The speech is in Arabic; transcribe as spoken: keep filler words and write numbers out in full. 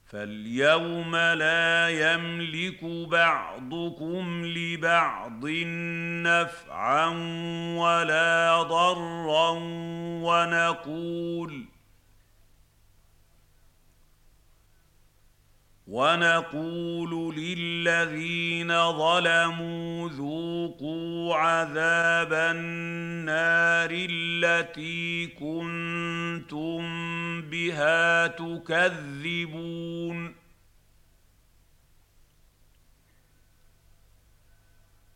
فاليوم لا يملك بعضكم لبعض نفعا ولا ضرا ونقول ونقول للذين ظلموا ذوقوا عذاب النار التي كنتم بها تكذبون